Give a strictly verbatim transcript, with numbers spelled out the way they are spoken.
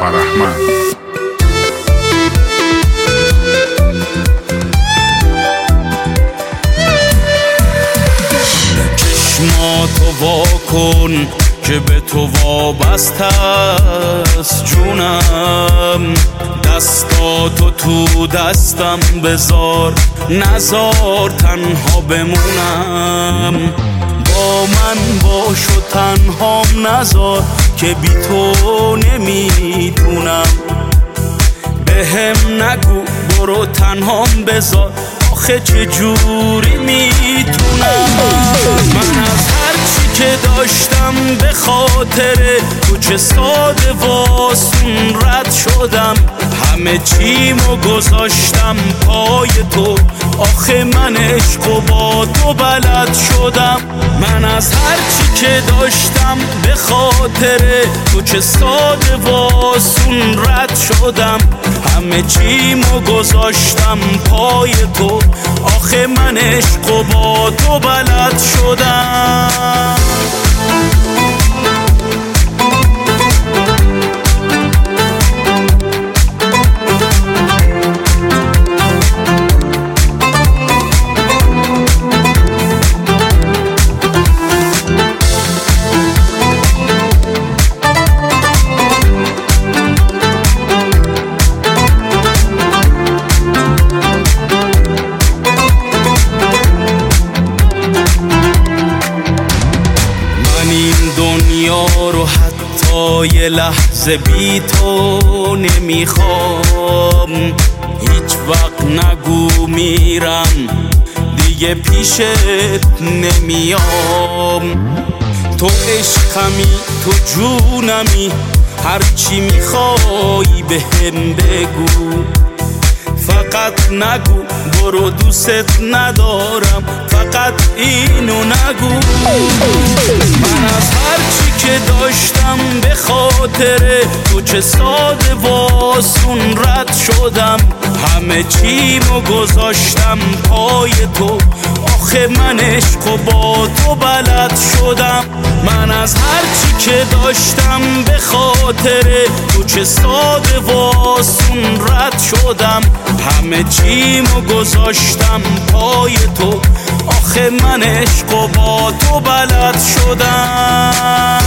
فرهمند. چشماتو وا کن که به تو وابسته است جونم، دستاتو تو دستم بذار، نذار تنها بمونم. با من باش و تنهام نذار که بی تو نمیتونم. بهم نگو برو تنهام بذار، آخه چجوری میتونم. من از هر چی که داشتم به خاطر تو چه ساده واسون رد شدم. همه چیمو گذاشتم پای تو، آخه من عشق و با تو بلد شدم. من از هر چی که داشتم به خاطر تو چه ساده واسون رد شدم. همه چیمو گذاشتم پای تو، آخه من عشق و با تو بلد شدم. دنیا رو حتی یه لحظه بی تو نمیخوام. هیچ وقت نگو میرم دیگه پیشت نمیام. تو عشقمی تو جونمی، هرچی میخوای بهم بگو. فقط نگو برو دوست ندارم، فقط اینو نگو. من از هر چی که داشتم به خاطر تو چه ساده واسون رد شدم. همه چیمو گذاشتم پای تو، آخه من عشق و با تو بلد شدم. من از هر چی که داشتم به خاطر تو چه ساده واسون رد شدم. همه چیمو گذاشتم پای تو، آخه من عشق و با تو بلد شدم.